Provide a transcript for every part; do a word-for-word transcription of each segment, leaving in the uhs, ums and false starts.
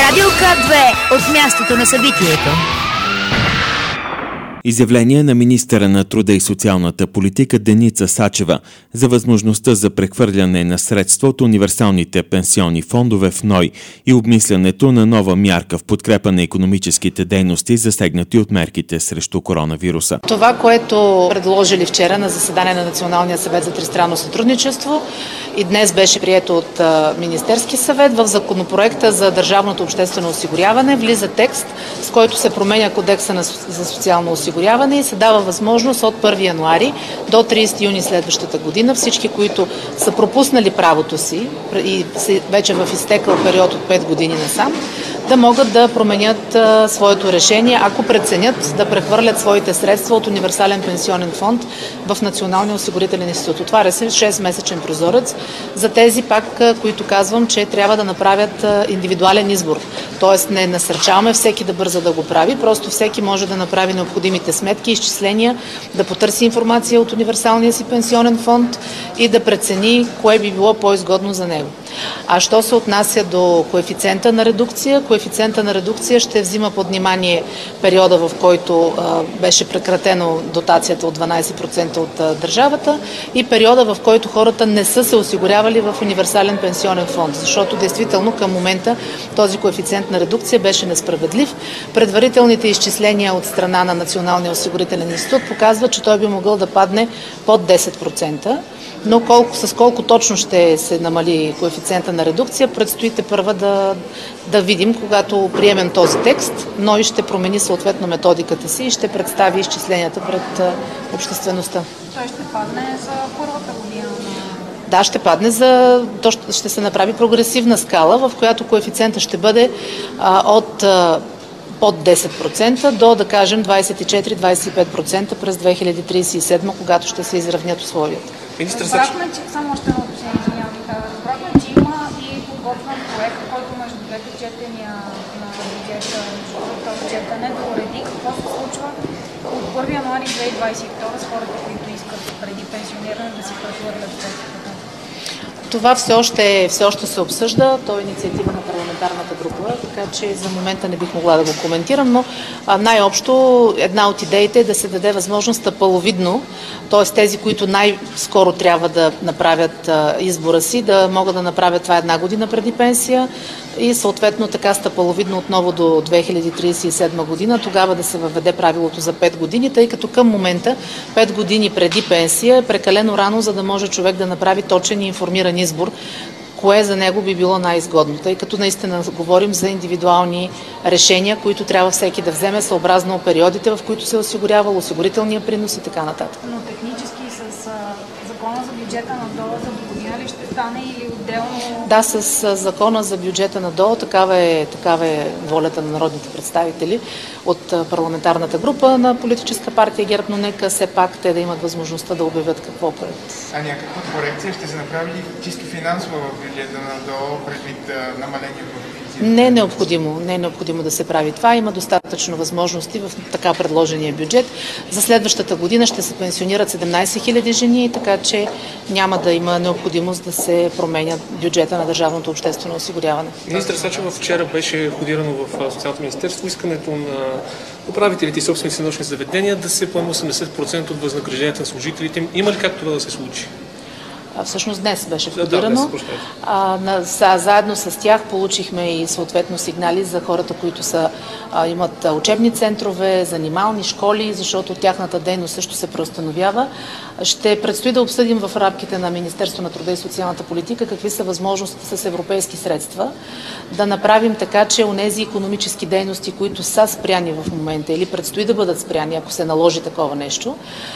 Радио К две от мястото на събитието. Изявление на министъра на труда и социалната политика Деница Сачева за възможността за прехвърляне на средства от универсалните пенсионни фондове в НОИ и обмислянето на нова мярка в подкрепа на икономическите дейности, засегнати от мерките срещу коронавируса. Това, което предложили вчера на заседание на Националния съвет за тристранно сътрудничество и днес беше прието от Министерски съвет, в законопроекта за държавното обществено осигуряване влиза текст, с който се променя кодекса за социално осигуряване и се дава възможност от първи януари до тридесети юни следващата година всички, които са пропуснали правото си и вече в изтекал период от пет години насам, да могат да променят а, своето решение, ако преценят да прехвърлят своите средства от универсален пенсионен фонд в Националния осигурителен институт. Отваря се шест-месечен прозорец за тези пак, а, които казвам, че трябва да направят а, индивидуален избор. Тоест не насърчаваме всеки да бърза да го прави, просто всеки може да направи необходимите сметки, изчисления, да потърси информация от универсалния си пенсионен фонд и да прецени кое би било по-изгодно за него. А що се отнася до коефициента на редукция, коефициента на редукция ще взима под внимание периода, в който а, беше прекратено дотацията от дванадесет процента от а, държавата и периода, в който хората не са се осигурявали в универсален пенсионен фонд, защото действително към момента този коефициент на редукция беше несправедлив. Предварителните изчисления от страна на Националния осигурителен институт показват, че той би могъл да падне под десет процента. Но колко, с колко точно ще се намали коефициента на редукция, предстоите първа да, да видим, когато приемем този текст, но и ще промени съответно методиката си и ще представи изчисленията пред а, обществеността. Той ще падне за първата година? Да, ще падне за... То ще се направи прогресивна скала, в която коефициента ще бъде а, от а, под десет процента до, да кажем, двадесет и четири до двадесет и пет процента през две хиляди тридесет и седма, когато ще се изравнят условията. Разбрахме, че само още едно отношение, извинявам ви, разбрахме, че има и подготвен проект, който между двете четения на бюджета, между четене да уреди какво се случва от първи януари две хиляди двадесет и втора с хората, които искат преди пенсиониране да си прехвърлят средствата. Това все още, все още се обсъжда, то е инициатива на парламентарната група, така че за момента не бих могла да го коментирам, но най-общо една от идеите е да се даде възможност стъпаловидно, т.е. тези, които най-скоро трябва да направят избора си, да могат да направят това една година преди пенсия и съответно така стъпаловидно отново до две хиляди тридесет и седма година, тогава да се въведе правилото за пет години, тъй като към момента пет години преди пенсия е прекалено рано, за да може човек да направи точен и информиран избор, кое за него би било най-изгодно, тъй като наистина говорим за индивидуални решения, които трябва всеки да вземе съобразно периодите, в които се е осигурявал, осигурителния принос и така нататък. Но технически с а, закона за бюджета на ДОО за до година ли ще стане или отделно? Да, с а, закона за бюджета на ДОО такава е, такава е волята на народните представители от а, парламентарната група на политическа партия ГЕРБ, но нека все пак те да имат възможността да обявят какво пред. А някаква корекция ще се направи ли чисто финансово в бюджета на ДОО предвид намаление в дефицита? Не е необходимо, не е необходимо да се прави това. Има достатъчно възможности в така предложения бюджет. За следващата година ще се пенсионират седемнадесет хиляди жени, така че няма да има необходимост да се променя бюджета на държавното обществено осигуряване. Министър Сачева вчера беше ходирано в Социалното министерство искането на управителите и собственици на научни заведения да се поема осемдесет процента от възнагражденията на служителите им. Има ли как това да се случи? Всъщност днес беше входирано. Да, днес, а, на, са, заедно с тях получихме и съответно сигнали за хората, които са, а, имат учебни центрове, занимални школи, защото тяхната дейност също се преустановява. Ще предстои да обсъдим в рамките на Министерство на труда и социалната политика какви са възможности с европейски средства да направим така, че онези икономически дейности, които са спряни в момента или предстои да бъдат спряни, ако се наложи такова нещо,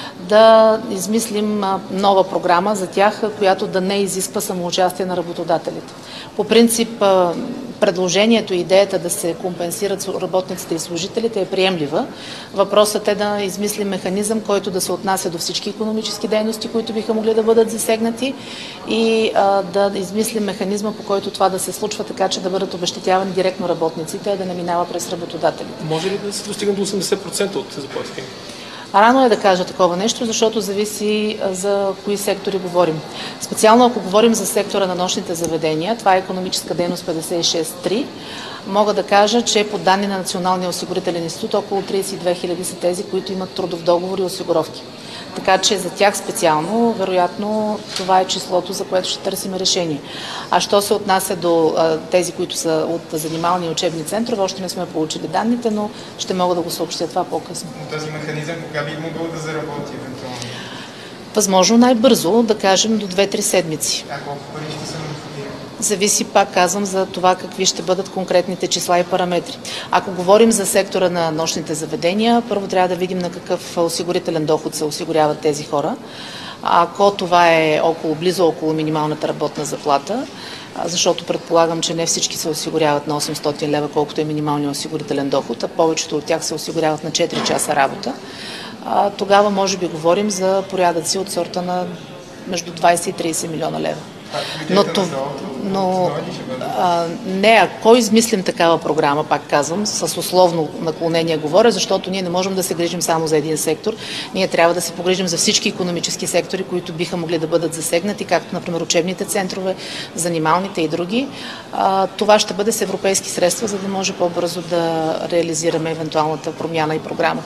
да измислим нова програма за тях, която да не изисква самоучастие на работодателите. По принцип, предложението и идеята да се компенсират работниците и служителите е приемлива. Въпросът е да измислим механизъм, който да се отнася до всички икономически дейности, които биха могли да бъдат засегнати и а, да измислим механизма, по който това да се случва така, че да бъдат обезщетявани директно работниците, а да не минава през работодателите. Може ли да се достигне до осемдесет процента от заплатите? Рано е да кажа такова нещо, защото зависи за кои сектори говорим. Специално ако говорим за сектора на нощните заведения, това е икономическа дейност петдесет и шест три, Мога да кажа, че по данни на Националния осигурителен институт около тридесет и две хиляди са тези, които имат трудов договор и осигуровки. Така че за тях специално, вероятно, това е числото, за което ще търсим решение. А що се отнася до а, тези, които са от занимални и учебни центрове, още не сме получили данните, но ще мога да го съобщя това по-късно. Но този механизъм кога би могъл да заработи евентуално? Възможно най-бързо, да кажем до две-три седмици. А колко пари ще са необходими? Зависи, пак казвам, за това какви ще бъдат конкретните числа и параметри. Ако говорим за сектора на нощните заведения, първо трябва да видим на какъв осигурителен доход се осигуряват тези хора. Ако това е около, близо около минималната работна заплата, защото предполагам, че не всички се осигуряват на осемстотин лева, колкото е минималният осигурителен доход, а повечето от тях се осигуряват на четири часа работа, тогава може би говорим за порядъци от сорта на между двадесет и тридесет милиона лева. Но, но а, не, ако измислим такава програма, пак казвам, с условно наклонение говоря, защото ние не можем да се грижим само за един сектор. Ние трябва да се погрижим за всички икономически сектори, които биха могли да бъдат засегнати, както например учебните центрове, занималните и други. А, това ще бъде с европейски средства, за да може по-бързо да реализираме евентуалната промяна и програма.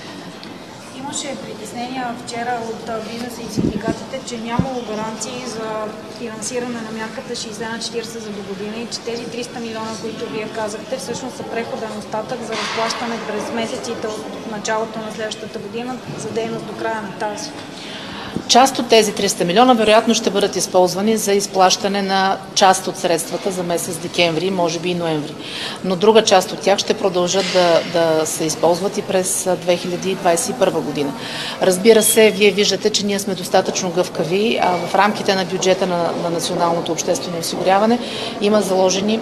Имаше притеснения вчера от бизнеса и синдикатите, че нямало гаранции за финансиране на мярката шейсет на четиридесет за до година и че тези триста милиона, които вие казахте, всъщност са преходен остатък за разплащане през месеците от началото на следващата година за дейност до края на тази. Част от тези триста милиона вероятно ще бъдат използвани за изплащане на част от средствата за месец декември, може би и ноември. Но друга част от тях ще продължат да, да се използват и през две хиляди двадесет и първа година. Разбира се, вие виждате, че ние сме достатъчно гъвкави, а в рамките на бюджета на, на Националното обществено осигуряване има заложени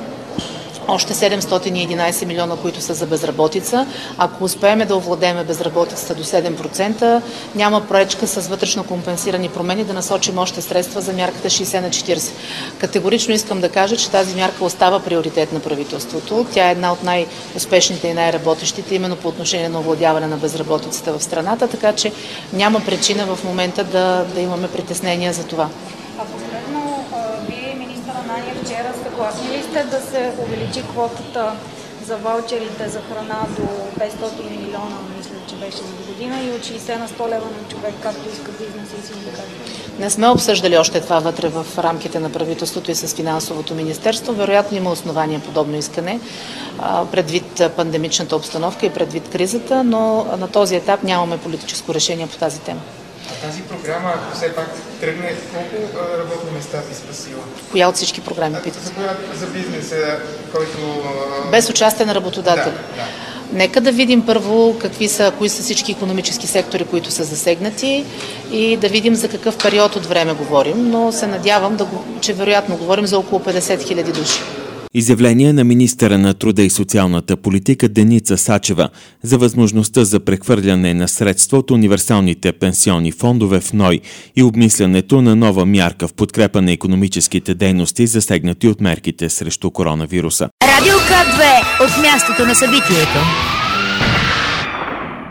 още седемстотин и единадесет милиона, които са за безработица. Ако успеем да овладеем безработицата до седем процента, няма пречка с вътрешно компенсирани промени да насочим още средства за мярката шейсет на четиридесет. Категорично искам да кажа, че тази мярка остава приоритет на правителството. Тя е една от най-успешните и най-работещите, именно по отношение на овладяване на безработицата в страната, така че няма причина в момента да, да имаме притеснения за това. А последно, вие, министър Ананиев, вчера съгласни ли сте да се увеличи квотата за ваучерите за храна до петстотин милиона, мисля, че беше за година, и от шейсет на сто лева на човек, както иска бизнес и синдикати? Не сме обсъждали още това вътре в рамките на правителството и с финансовото министерство. Вероятно има основания подобно искане предвид пандемичната обстановка и предвид кризата, но на този етап нямаме политическо решение по тази тема. А тази програма, ако все пак тръгне, колко работни места би спасила? Коя от всички програми питате? За, за бизнеса, който... Без участие на работодатели. Да, да. Нека да видим първо какви са, кои са всички икономически сектори, които са засегнати, и да видим за какъв период от време говорим, но се надявам, да го, че вероятно говорим за около петдесет хиляди души. Изявление на министъра на труда и социалната политика Деница Сачева за възможността за прехвърляне на средства от универсалните пенсионни фондове в НОИ и обмислянето на нова мярка в подкрепа на икономическите дейности, засегнати от мерките срещу коронавируса. Радио К две от мястото на събитието.